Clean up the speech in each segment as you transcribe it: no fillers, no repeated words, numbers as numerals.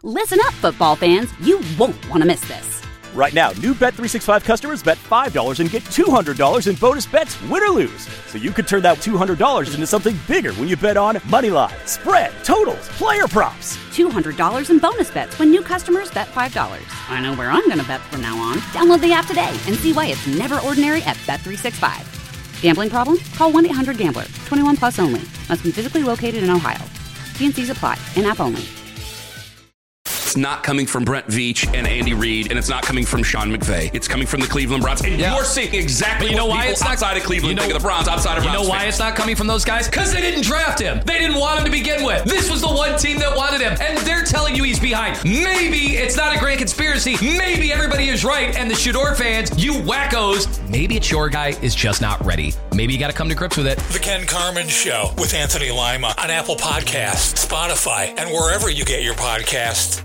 Listen up, football fans. You won't want to miss this. Right now, new Bet365 customers bet $5 and get $200 in bonus bets, win or lose. So you could turn that $200 into something bigger when you bet on money line, spread, totals, player props. $200 in bonus bets when new customers bet $5. I know where I'm going to bet from now on. Download the app today and see why it's never ordinary at Bet365. Gambling problem? Call 1-800-GAMBLER. 21 plus only. Must be physically located in Ohio. T&Cs apply. In-app only. It's not coming from Brent Veach and Andy Reid, and it's not coming from Sean McVay. It's coming from the Cleveland Browns. And you're seeing exactly what people outside of Cleveland think of the Browns, outside of Browns. You know why it's not coming from those guys? Because they didn't draft him. They didn't want him to begin with. This was the one team that wanted him, and they're telling you he's behind. Maybe it's not a grand conspiracy. Maybe everybody is right, and the Shador fans, you wackos, maybe it's your guy is just not ready. Maybe you got to come to grips with it. The Ken Carman Show with Anthony Lima on Apple Podcasts, Spotify, and wherever you get your podcasts.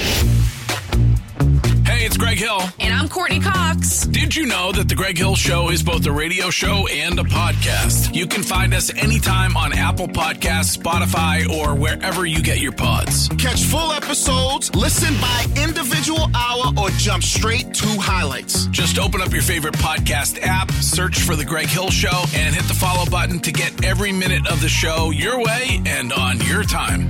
Hey, it's Greg Hill. And I'm Courtney Cox. Did you know that The Greg Hill Show is both a radio show and a podcast? You can find us anytime on Apple Podcasts, Spotify, or wherever you get your pods. Catch full episodes, listen by individual hour, or jump straight to highlights. Just open up your favorite podcast app, search for The Greg Hill Show, and hit the follow button to get every minute of the show your way and on your time.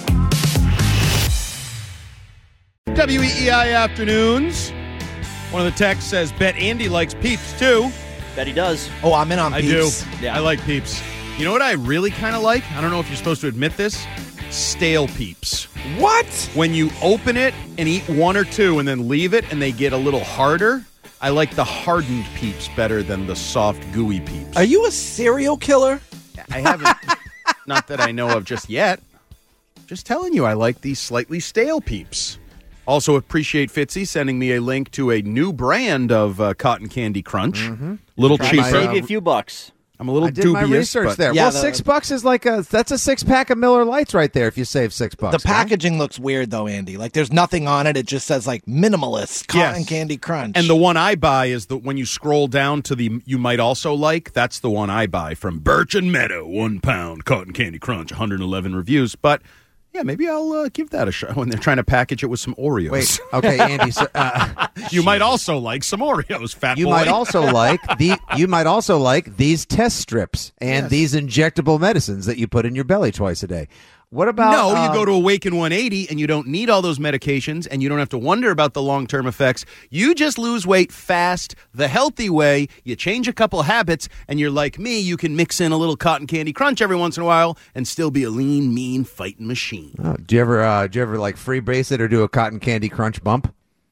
WEEI Afternoons. One of the texts says, bet Andy likes Peeps, too. Bet he does. Oh, I'm in on Peeps. I do. Yeah. I like Peeps. You know what I really kind of like? I don't know if you're supposed to admit this. Stale Peeps. What? When you open it and eat one or two and then leave it and they get a little harder, I like the hardened Peeps better than the soft, gooey Peeps. Are you a serial killer? I haven't. Not that I know of just yet. Just telling you, I like these slightly stale Peeps. Also appreciate Fitzy sending me a link to a new brand of Cotton Candy Crunch. Mm-hmm. Little cheaper. Save you a few bucks. I'm a little dubious. I did my research there. Yeah, well, $6 is like that's a 6-pack of Miller Lights right there if you save $6. The packaging looks weird, though, Andy. Like, there's nothing on it. It just says, like, minimalist Cotton Candy Crunch. And the one I buy is the when you scroll down to the you might also like, that's the one I buy from Birch and Meadow, 1 pound Cotton Candy Crunch, 111 reviews. But yeah, maybe I'll give that a shot when they're trying to package it with some Oreos. Wait, okay, Andy. So, you might also like some Oreos, fat you boy. Might also like you might also like these test strips and these injectable medicines that you put in your belly twice a day. What about... No, you go to Awaken 180 and you don't need all those medications and you don't have to wonder about the long-term effects. You just lose weight fast, the healthy way. You change a couple habits and you're like me. You can mix in a little Cotton Candy Crunch every once in a while and still be a lean, mean, fighting machine. Oh, do you ever like freebase it or do a Cotton Candy Crunch bump?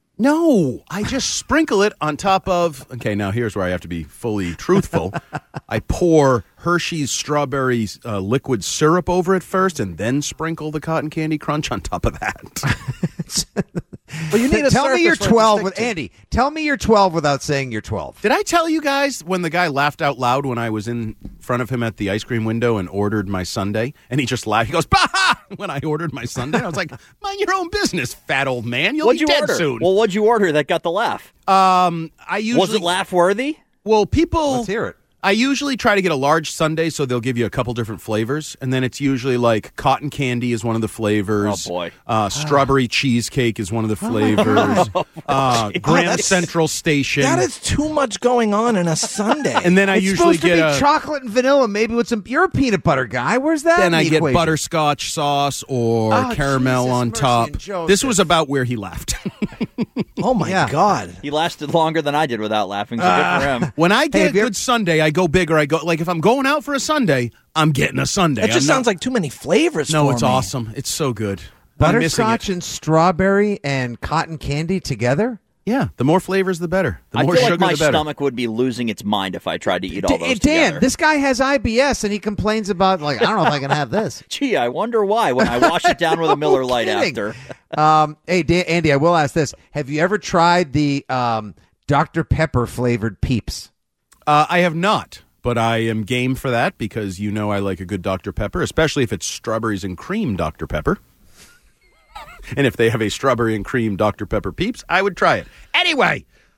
No, I just sprinkle it on top of... Okay, now here's where I have to be fully truthful. I pour Hershey's strawberry liquid syrup over it first and then sprinkle the Cotton Candy Crunch on top of that. Well, you need tell me you're 12 with Andy. Tell me you're 12 without saying you're 12. Did I tell you guys when the guy laughed out loud when I was in front of him at the ice cream window and ordered my sundae? And he just laughed. He goes, "Bah!" when I ordered my sundae. I was like, mind your own business, fat old man. You'll be dead soon. Well, what'd you order that got the laugh? I usually was it laugh worthy? Well, people. Let's hear it. I usually try to get a large sundae, so they'll give you a couple different flavors, and then it's usually like cotton candy is one of the flavors. Oh boy! Strawberry cheesecake is one of the flavors. Grand Central Station. That is too much going on in a sundae. And then I it's usually supposed to be chocolate and vanilla, maybe with some. You're a peanut butter guy. Where's that? Then I get equation? Butterscotch sauce or caramel Jesus, on mercy top. and Joseph. This was about where he laughed. Oh my God! He lasted longer than I did without laughing. So good for him. When I get a good sundae, I go bigger. I go like if I'm going out for a sundae, I'm getting a sundae. It just sounds like too many flavors. No, for it's me. awesome. It's so good. Butterscotch and strawberry and cotton candy together. Yeah, the more flavors, the better. The more I feel sugar, like my the better. stomach would be losing its mind if I tried to eat all those Dan, together. this guy has IBS and he complains about I don't know if I can have this. Gee, I wonder why when I wash it down with a Miller Lite kidding. after. Hey, Dan, Andy, I will ask this: have you ever tried the Dr. Pepper flavored Peeps? I have not, but I am game for that because you know I like a good Dr. Pepper, especially if it's strawberries and cream Dr. Pepper. And if they have a strawberry and cream Dr. Pepper Peeps, I would try it. Anyway,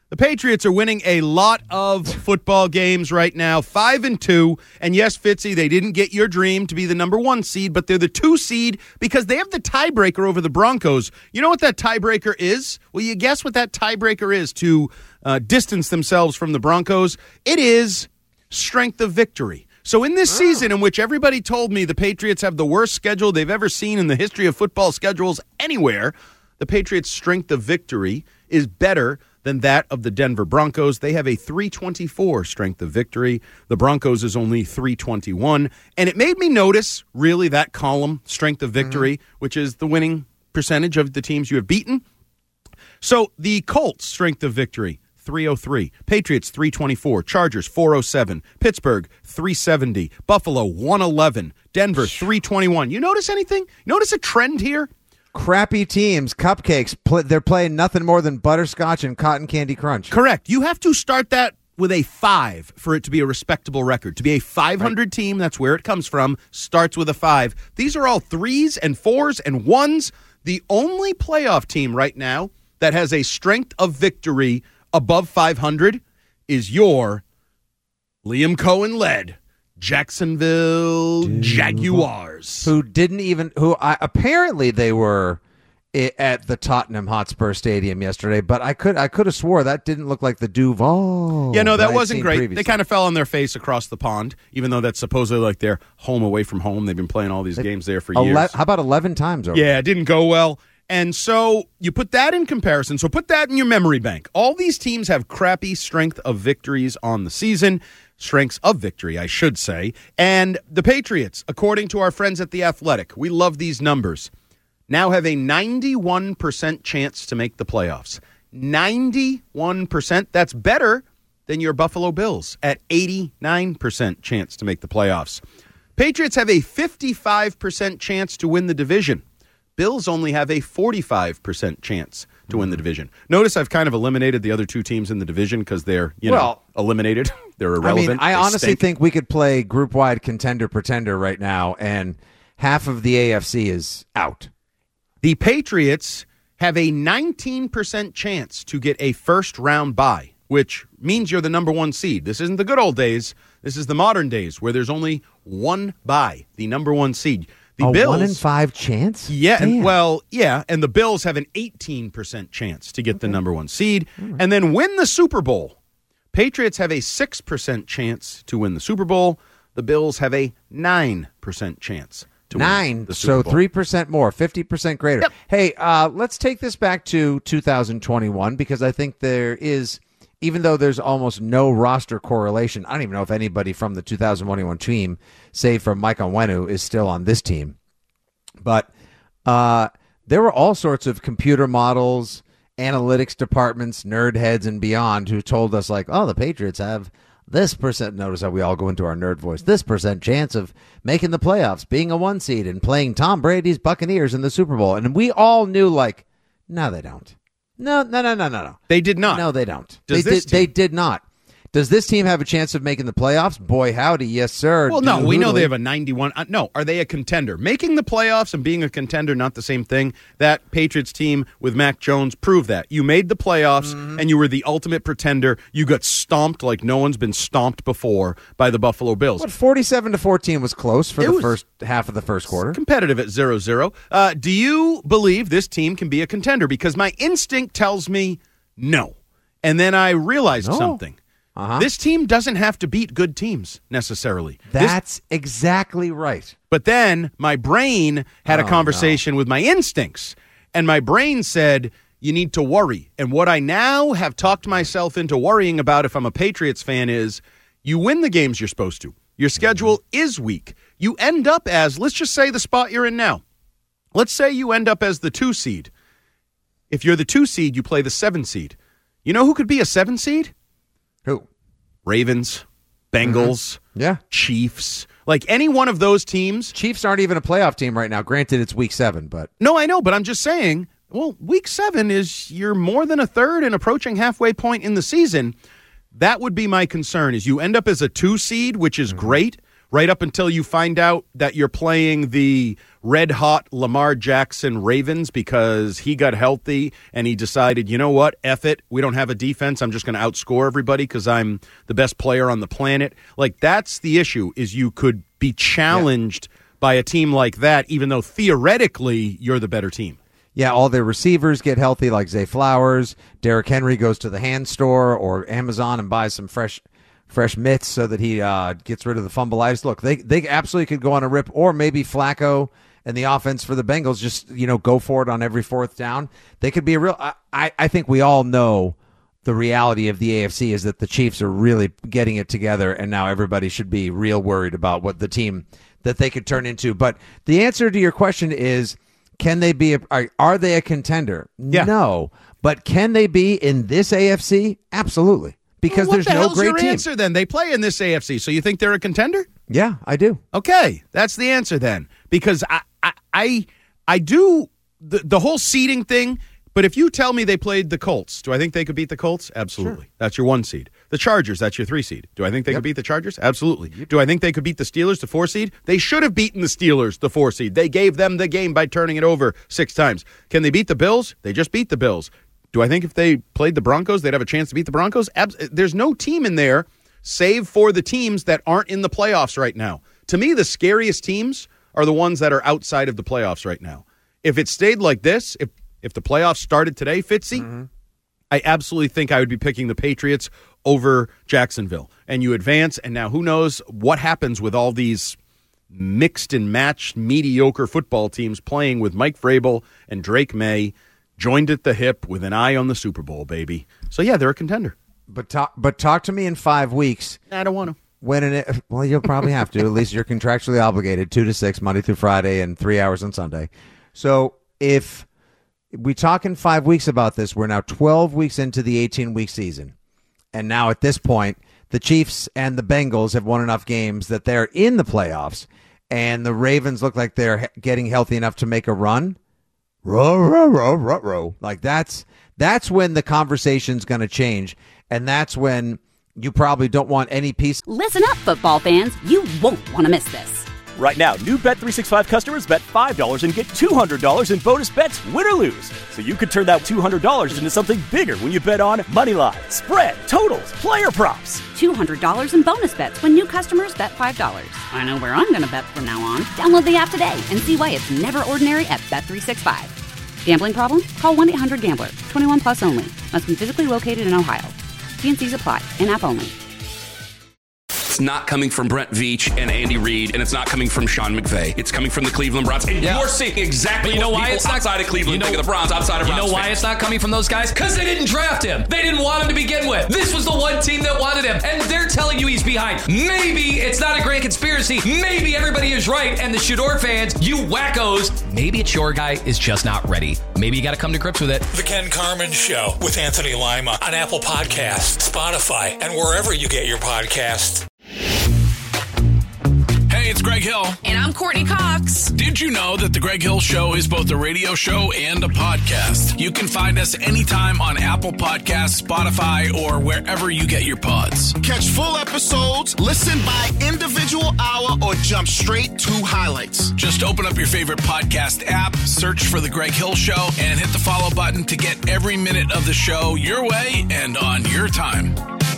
The Patriots are winning a lot of football games right now, 5-2. And yes, Fitzy, they didn't get your dream to be the number 1 seed, but they're the 2 seed because they have the tiebreaker over the Broncos. You know what that tiebreaker is? Well, you guess what that tiebreaker is to distance themselves from the Broncos? It is strength of victory. So in this season in which everybody told me the Patriots have the worst schedule they've ever seen in the history of football schedules anywhere, the Patriots' strength of victory is better than that of the Denver Broncos. They have a 324 strength of victory. The Broncos is only 321. And it made me notice, really, that column, strength of victory, which is the winning percentage of the teams you have beaten. So the Colts' strength of victory, 303. Patriots, 324. Chargers, 407. Pittsburgh, 370. Buffalo, 111. Denver, 321. You notice anything? Notice a trend here? Crappy teams, cupcakes, they're playing nothing more than butterscotch and cotton candy crunch. Correct. You have to start that with a 5 for it to be a respectable record. To be a 500 team, that's where it comes from, starts with a 5. These are all 3s and 4s and 1s. The only playoff team right now that has a strength of victory above 500 is your Liam Cohen-led Jacksonville Jaguars, apparently they were at the Tottenham Hotspur Stadium yesterday, but I could have swore that didn't look like the Duval. Yeah, no, that wasn't great. Previously. They kind of fell on their face across the pond, even though that's supposedly like their home away from home. They've been playing all these games there for years. How about 11 times over? Yeah, it didn't go well. And so you put that in comparison. So put that in your memory bank. All these teams have crappy strength of victories on the season. Strengths of victory, I should say. And the Patriots, according to our friends at The Athletic, we love these numbers, now have a 91% chance to make the playoffs. 91%. That's better than your Buffalo Bills at 89% chance to make the playoffs. Patriots have a 55% chance to win the division. Bills only have a 45% chance to win the division. Notice I've kind of eliminated the other 2 teams in the division because they're, eliminated. They're irrelevant. I honestly think we could play group-wide contender-pretender right now, and half of the AFC is out. The Patriots have a 19% chance to get a first-round bye, which means you're the number 1 seed. This isn't the good old days. This is the modern days where there's only one bye, the number 1 seed. The Bills, 1 in 5 chance? Yeah, and the Bills have an 18% chance to get the number 1 seed and then win the Super Bowl. Patriots have a 6% chance to win the Super Bowl. The Bills have a 9% chance to win the Super Bowl. So 3% more, 50% greater. Yep. Hey, let's take this back to 2021 because I think there is, even though there's almost no roster correlation, I don't even know if anybody from the 2021 team, save for Mike Onwenu, is still on this team. But there were all sorts of computer models, analytics departments, nerd heads, and beyond who told us, like, the Patriots have this percent. Notice how we all go into our nerd voice. This percent chance of making the playoffs, being a 1 seed, and playing Tom Brady's Buccaneers in the Super Bowl. And we all knew, like, no, they don't. No. They did not. No, they don't. They did not. Does this team have a chance of making the playoffs? Boy, howdy, yes, sir. Well, no, we know they have a 91. No, are they a contender? Making the playoffs and being a contender, not the same thing. That Patriots team with Mac Jones proved that. You made the playoffs, and you were the ultimate pretender. You got stomped like no one's been stomped before by the Buffalo Bills. What, 47-14 was close for the first half of the first quarter. Competitive at 0-0. Do you believe this team can be a contender? Because my instinct tells me no. And then I realized something. This team doesn't have to beat good teams necessarily. That's exactly right. But then my brain had a conversation with my instincts, and my brain said, you need to worry. And what I now have talked myself into worrying about if I'm a Patriots fan is you win the games you're supposed to. Your schedule is weak. You end up as, let's just say the spot you're in now. Let's say you end up as the 2 seed. If you're the 2 seed, you play the 7 seed. You know who could be a 7 seed? Who? Ravens, Bengals, Chiefs. Like any one of those teams. Chiefs aren't even a playoff team right now. Granted, it's week 7, but. No, I know, but I'm just saying, well, week 7 is you're more than a third and approaching halfway point in the season. That would be my concern is you end up as a 2 seed, which is great. right up until you find out that you're playing the red-hot Lamar Jackson Ravens because he got healthy and he decided, you know what, F it, we don't have a defense, I'm just going to outscore everybody because I'm the best player on the planet. Like, that's the issue, is you could be challenged by a team like that, even though theoretically you're the better team. Yeah, all their receivers get healthy, like Zay Flowers. Derrick Henry goes to the hand store or Amazon and buys some fresh mitts so that he gets rid of the fumbleitis. Look, they absolutely could go on a rip, or maybe Flacco and the offense for the Bengals just, go for it on every fourth down. They could be a real I think we all know the reality of the AFC is that the Chiefs are really getting it together, and now everybody should be real worried about what the team that they could turn into. But the answer to your question is, can they be are they a contender? Yeah. No. But can they be in this AFC? Absolutely. Because there's no great team. What's your answer then? They play in this AFC, so you think they're a contender? Yeah, I do. Okay, that's the answer then. Because I do the whole seeding thing, but if you tell me they played the Colts, do I think they could beat the Colts? Absolutely. Sure. That's your 1 seed. The Chargers, that's your 3 seed. Do I think they could beat the Chargers? Absolutely. Do I think they could beat the Steelers, the 4 seed? They should have beaten the Steelers, the 4 seed. They gave them the game by turning it over 6 times. Can they beat the Bills? They just beat the Bills. Do I think if they played the Broncos, they'd have a chance to beat the Broncos? There's no team in there, save for the teams that aren't in the playoffs right now. To me, the scariest teams are the ones that are outside of the playoffs right now. If it stayed like this, if the playoffs started today, Fitzy, I absolutely think I would be picking the Patriots over Jacksonville. And you advance, and now who knows what happens with all these mixed and matched mediocre football teams playing with Mike Vrabel and Drake May joined at the hip with an eye on the Super Bowl, baby. So, yeah, they're a contender. But talk to me in 5 weeks. I don't want to. Well, you'll probably have to. At least you're contractually obligated 2 to 6, Monday through Friday, and 3 hours on Sunday. So if we talk in 5 weeks about this, we're now 12 weeks into the 18-week season. And now at this point, the Chiefs and the Bengals have won enough games that they're in the playoffs, and the Ravens look like they're getting healthy enough to make a run. Like that's when the conversation's going to change, and that's when you probably don't want any piece. Listen up, football fans. You won't want to miss this. Right now, new Bet365 customers bet $5 and get $200 in bonus bets, win or lose. So you could turn that $200 into something bigger when you bet on Moneyline, spread, totals, player props. $200 in bonus bets when new customers bet $5. I know where I'm going to bet from now on. Download the app today and see why it's never ordinary at Bet365. Gambling problem? Call 1-800-GAMBLER. 21 plus only. Must be physically located in Ohio. T&Cs apply. In-app only. It's not coming from Brent Veach and Andy Reid, and it's not coming from Sean McVay. It's coming from the Cleveland Browns. And you're seeing exactly what people outside of Cleveland think of the Browns, outside of Browns. You know why it's not coming from those guys? Because they didn't draft him. They didn't want him to begin with. This was the one team that wanted him, and they're telling you he's behind. Maybe it's not a grand conspiracy. Maybe everybody is right, and the Shador fans, you wackos, maybe it's your guy is just not ready. Maybe you got to come to grips with it. The Ken Carman Show with Anthony Lima on Apple Podcasts, Spotify, and wherever you get your podcasts. Hey, it's Greg Hill. And I'm Courtney Cox. Did you know that The Greg Hill Show is both a radio show and a podcast? You can find us anytime on Apple Podcasts, Spotify, or wherever you get your pods. Catch full episodes, listen by individual hour, or jump straight to highlights. Just open up your favorite podcast app, search for The Greg Hill Show, and hit the follow button to get every minute of the show your way and on your time.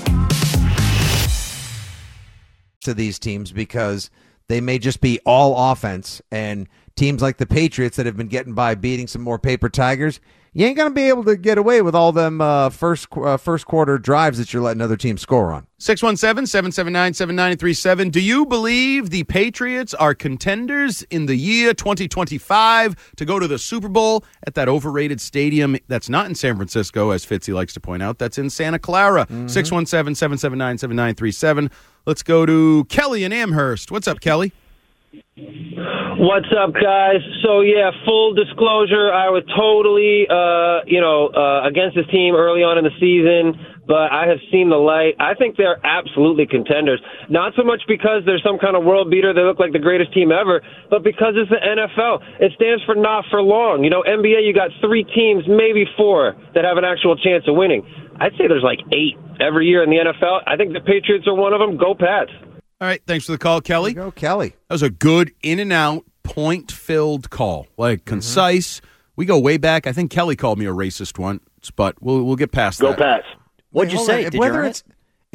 To these teams because they may just be all offense, and teams like the Patriots that have been getting by beating some more paper tigers, you ain't going to be able to get away with all them first quarter drives that you're letting other teams score on. 617-779-7937. Do you believe the Patriots are contenders in the year 2025 to go to the Super Bowl at that overrated stadium that's not in San Francisco, as Fitzy likes to point out, that's in Santa Clara? 617-779-7937. Let's go to Kelly in Amherst. What's up, Kelly? What's up, guys? So, yeah, full disclosure, I was totally, against this team early on in the season, but I have seen the light. I think they're absolutely contenders. Not so much because they're some kind of world beater, they look like the greatest team ever, but because it's the NFL. It stands for not for long. You know, NBA, you got 3 teams, maybe 4, that have an actual chance of winning. I'd say there's like 8 every year in the NFL. I think the Patriots are one of them. Go Pats. All right, thanks for the call, Kelly. There you go, Kelly. That was a good in-and-out, point-filled call. Like, concise. We go way back. I think Kelly called me a racist once, but we'll get past that. Go Pats. What'd you say? Did you earn it?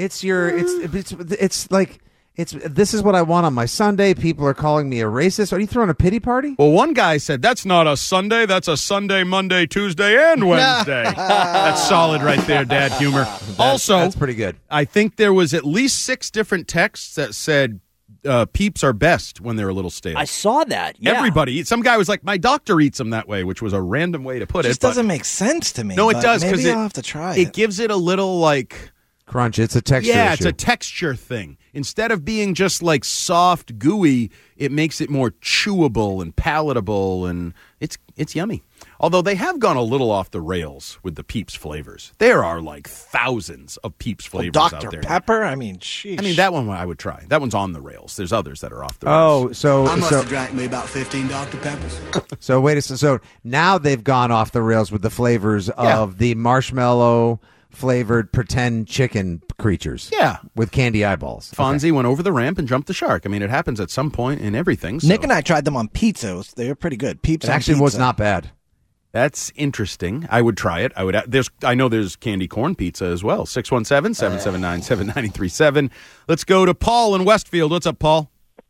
This is what I want on my Sunday. People are calling me a racist. Are you throwing a pity party? Well, one guy said, that's not a Sunday. That's a Sunday, Monday, Tuesday, and Wednesday. That's solid right there, Dad humor. That's pretty good. I think there was at least 6 different texts that said Peeps are best when they're a little stale. I saw that. Yeah. Everybody. Some guy was like, my doctor eats them that way, which was a random way to put it. Just doesn't make sense to me. No, it does. Maybe I'll have to try it. It gives it a little like... crunch. It's a texture Yeah, issue. it's a texture thing. Instead of being just like soft, gooey, it makes it more chewable and palatable, and it's yummy. Although they have gone a little off the rails with the Peeps flavors. There are like thousands of Peeps flavors out there. Dr. Pepper? I mean, sheesh. I mean, that one I would try. That one's on the rails. There's others that are off the rails. I must have drank me about 15 Dr. Peppers. So wait a second. So now they've gone off the rails with the flavors of the marshmallow flavored pretend chicken creatures. Yeah. With candy eyeballs. Fonzie went over the ramp and jumped the shark. I mean, it happens at some point in everything. So. Nick and I tried them on pizza. They were pretty good. Peeps It actually was not bad. That's interesting. I would try it. I know there's candy corn pizza as well. 617-779-7937. Let's go to Paul in Westfield. What's up, Paul?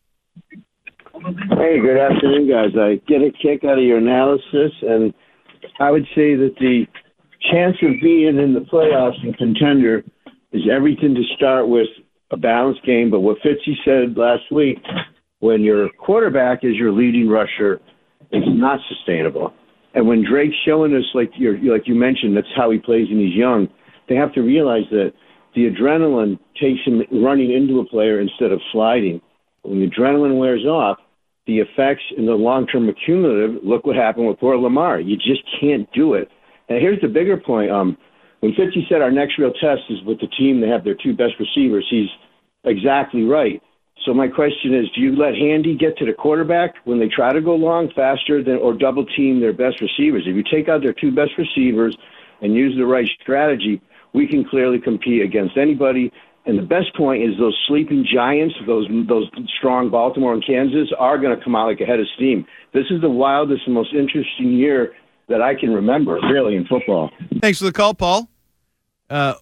Hey, good afternoon, guys. I get a kick out of your analysis, and I would say that the chance of being in the playoffs and contender is everything to start with a balanced game. But what Fitzy said last week, when your quarterback is your leading rusher, it's not sustainable. And when Drake's showing us, like you mentioned, that's how he plays and he's young, they have to realize that the adrenaline takes him running into a player instead of sliding. When the adrenaline wears off, the effects in the long-term accumulative, look what happened with poor Lamar. You just can't do it. And here's the bigger point. When Fitzy said our next real test is with the team that have their 2 best receivers, he's exactly right. So my question is, do you let Handy get to the quarterback when they try to go long faster or double team their best receivers? If you take out their 2 best receivers and use the right strategy, we can clearly compete against anybody. And the best point is those sleeping giants, those strong Baltimore and Kansas, are going to come out like a head of steam. This is the wildest and most interesting year that I can remember, really, in football. Thanks for the call, Paul. There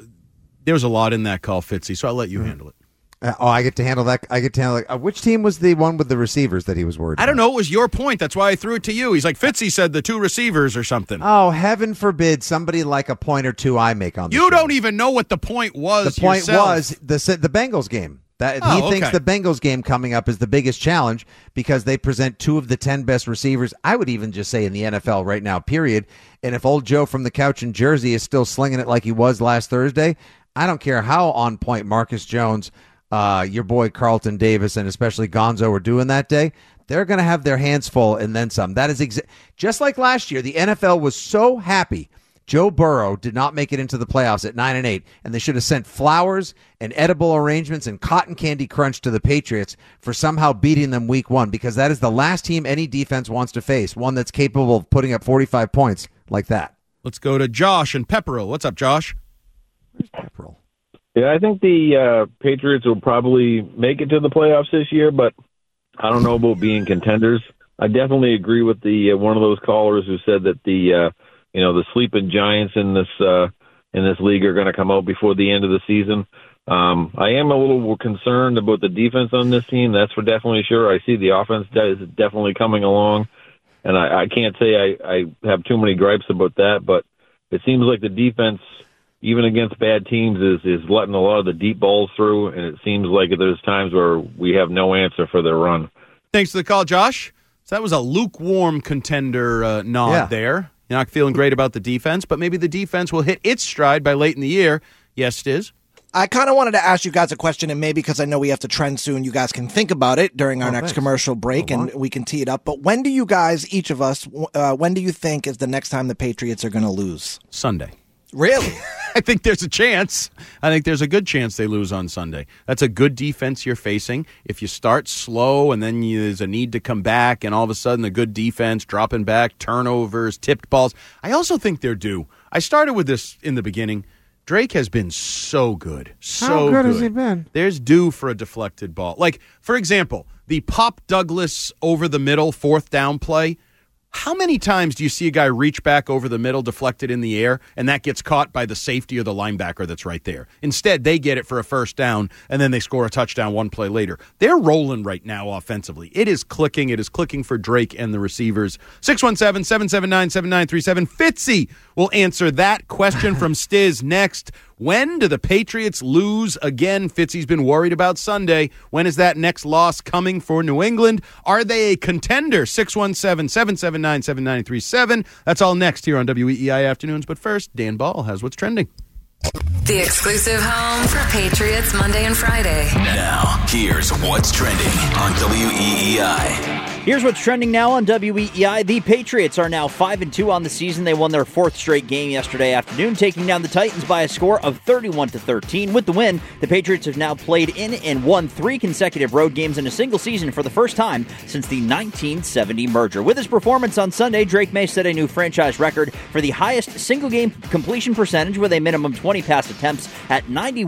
was a lot in that call, Fitzy, so I'll let you handle it. I get to handle that. Which team was the one with the receivers that he was worried about? I don't know. It was your point. That's why I threw it to you. He's like, Fitzy said the 2 receivers or something. Oh, heaven forbid somebody like a point or two I make on the You show. don't even know what the point was The point yourself. was the Bengals game. He thinks the Bengals game coming up is the biggest challenge because they present 2 of the 10 best receivers, I would even just say, in the NFL right now, period. And if old Joe from the couch in Jersey is still slinging it like he was last Thursday, I don't care how on point Marcus Jones, your boy Carlton Davis, and especially Gonzo are doing that day, they're going to have their hands full and then some. That is just like last year. The NFL was so happy Joe Burrow did not make it into the playoffs at 9-8, and they should have sent flowers and edible arrangements and cotton candy crunch to the Patriots for somehow beating them week 1, because that is the last team any defense wants to face, one that's capable of putting up 45 points like that. Let's go to Josh in Pepperell. What's up, Josh? Where's Pepperell? Yeah, I think the Patriots will probably make it to the playoffs this year, but I don't know about being contenders. I definitely agree with the one of those callers who said that the sleeping giants in this league are going to come out before the end of the season. I am a little concerned about the defense on this team. That's for definitely sure. I see the offense is definitely coming along, and I can't say I have too many gripes about that, but it seems like the defense, even against bad teams, is letting a lot of the deep balls through, and it seems like there's times where we have no answer for their run. Thanks for the call, Josh. So that was a lukewarm contender nod there. You're not feeling great about the defense, but maybe the defense will hit its stride by late in the year. Yes, it is. I kind of wanted to ask you guys a question, and maybe because I know we have to trend soon, you guys can think about it during our next commercial break, and we can tee it up. But when do you guys, each of us, when do you think is the next time the Patriots are going to lose? Sunday. Really? I think there's a chance. I think there's a good chance they lose on Sunday. That's a good defense you're facing. If you start slow and then there's a need to come back, and all of a sudden a good defense dropping back, turnovers, tipped balls. I also think they're due. I started with this in the beginning. Drake has been so good. How good has he been? There's due for a deflected ball. Like, for example, the Pop Douglas over the middle 4th down play. How many times do you see a guy reach back over the middle, deflected in the air, and that gets caught by the safety or the linebacker that's right there? Instead, they get it for a first down, and then they score a touchdown one play later. They're rolling right now offensively. It is clicking. It is clicking for Drake and the receivers. 617-779-7937. Fitzy will answer that question from Stiz next. When do the Patriots lose again? Fitzy's been worried about Sunday. When is that next loss coming for New England? Are they a contender? 617-779-7937. That's all next here on WEEI Afternoons. But first, Dan Ball has what's trending. The exclusive home for Patriots Monday and Friday. Now, here's what's trending on WEEI. Here's what's trending now on WEEI. The Patriots are now 5-2 on the season. They won their 4th straight game yesterday afternoon, taking down the Titans by a score of 31-13. With the win, the Patriots have now played in and won 3 consecutive road games in a single season for the first time since the 1970 merger. With his performance on Sunday, Drake May set a new franchise record for the highest single-game completion percentage with a minimum 20 pass attempts at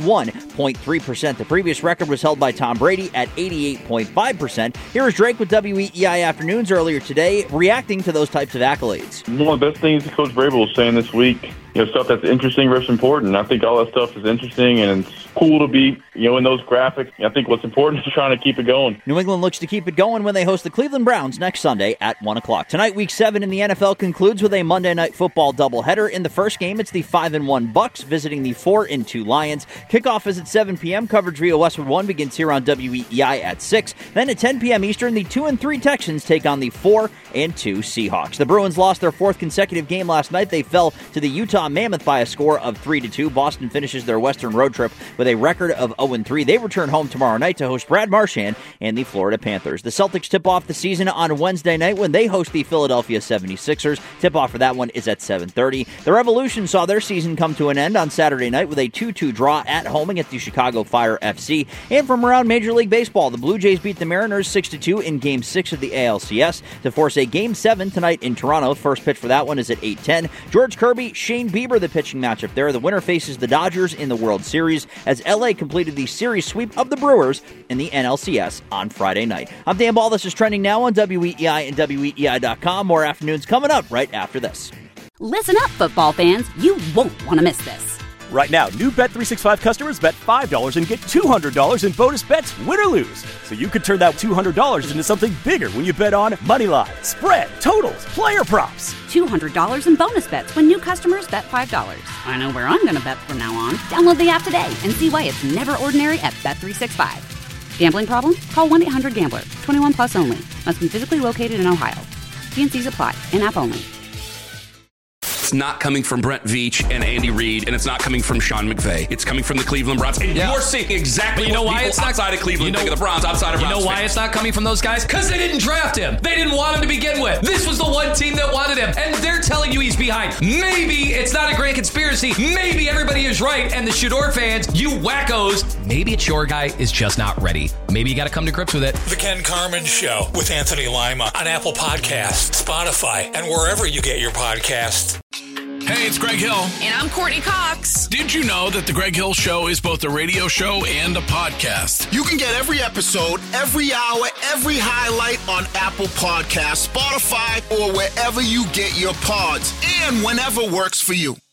91.3%. The previous record was held by Tom Brady at 88.5%. Here is Drake with WEEI Afternoons earlier today, reacting to those types of accolades. One of the best things Coach Vrabel was saying this week, stuff that's interesting versus important. I think all that stuff is interesting, and it's cool to be, in those graphics. I think what's important is trying to keep it going. New England looks to keep it going when they host the Cleveland Browns next Sunday at 1 o'clock. Tonight, Week 7 in the NFL concludes with a Monday Night Football doubleheader. In the first game, it's the 5-1 Bucs visiting the 4-2 Lions. Kickoff is at 7 p.m. Coverage via Westwood One begins here on WEEI at 6. Then at 10 p.m. Eastern, the 2-3 Texans take on the 4-2 Seahawks. The Bruins lost their 4th consecutive game last night. They fell to the Utah Mammoth by a score of 3-2. Boston finishes their Western road trip with a record of 0-3. They return home tomorrow night to host Brad Marchand and the Florida Panthers. The Celtics tip off the season on Wednesday night when they host the Philadelphia 76ers. Tip-off for that one is at 7:30. The Revolution saw their season come to an end on Saturday night with a 2-2 draw at home against the Chicago Fire FC. And from around Major League Baseball, the Blue Jays beat the Mariners 6-2 in Game 6 of the ALCS to force a Game 7 tonight in Toronto. First pitch for that one is at 8:10. George Kirby, Shane Bieber, the pitching matchup there. The winner faces the Dodgers in the World Series as LA completed the series sweep of the Brewers in the NLCS on Friday night. I'm Dan Ball. This is trending now on WEEI and WEEI.com. More afternoons coming up right after this. Listen up, football fans. You won't want to miss this. Right now, new Bet365 customers bet $5 and get $200 in bonus bets, win or lose. So you could turn that $200 into something bigger when you bet on Moneyline, spread, totals, player props. $200 in bonus bets when new customers bet $5. I know where I'm going to bet from now on. Download the app today and see why it's never ordinary at Bet365. Gambling problem? Call 1-800-GAMBLER. 21 plus only. Must be physically located in Ohio. T&Cs apply. In-app only. It's not coming from Brent Veach and Andy Reid, and it's not coming from Sean McVay. It's coming from the Cleveland Browns. And you're seeing exactly what people outside of Cleveland think of the Browns, outside of Browns. You know why it's not coming from those guys? Because they didn't draft him. They didn't want him to begin with. This was the one team that wanted him, and they're telling you he's behind. Maybe it's not a grand conspiracy. Maybe everybody is right, and the Shador fans, you wackos, maybe it's your guy is just not ready. Maybe you got to come to grips with it. The Ken Carman Show with Anthony Lima on Apple Podcasts, Spotify, and wherever you get your podcasts. Hey, it's Greg Hill. And I'm Courtney Cox. Did you know that The Greg Hill Show is both a radio show and a podcast? You can get every episode, every hour, every highlight on Apple Podcasts, Spotify, or wherever you get your pods, and whenever works for you.